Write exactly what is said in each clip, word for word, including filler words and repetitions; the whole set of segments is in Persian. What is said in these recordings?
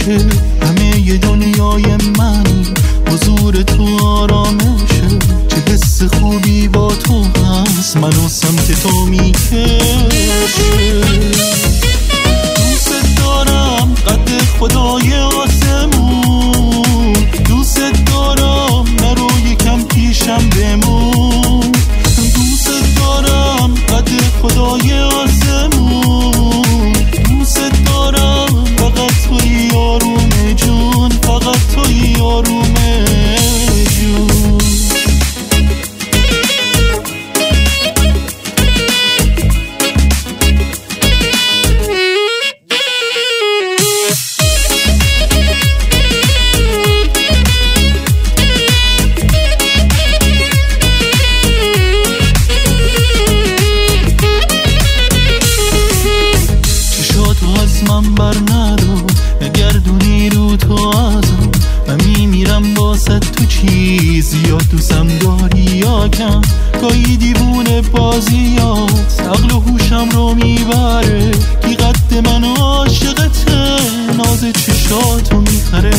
که همه ی دنیای منی، حضور تو آرامشه، چه حس خوبی با تو هست منو سمت تو میکشه. دوست دارم قد خدای آسمون، دوست دارم نرو یکم پیشم بمون، دوست دارم قد خدای آسمون، دوست دارم فقط توی آرومه جون، فقط توی آرومه جون. من بر ندار نگردونی رو تو ازم، من میمیرم واسه تو چیز یا دوستم داری یا کم، گاهی دیوونه بازیات عقل و هوشم رو میبره، کی قد من عاشقته ناز چشاتو میخره.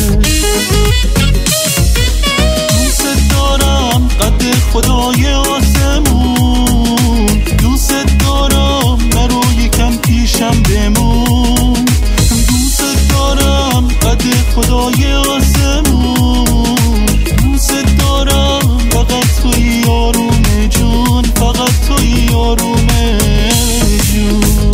دوست دارم قد خدای آسمون، دوست دارم نرو یکم پیشم بمون، دوست دارم قد خدای آسمون، دوست دارم فقط توی آرومه جون، فقط توی آرومه جون.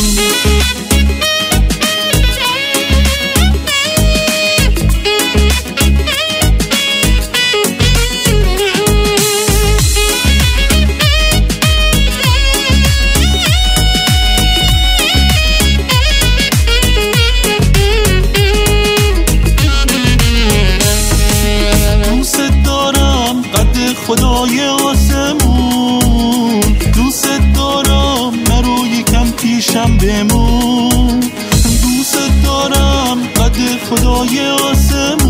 خدای آسمون، دوست دارم نرو یکم پیشم بمون، دوست دارم قد خدای آسمون.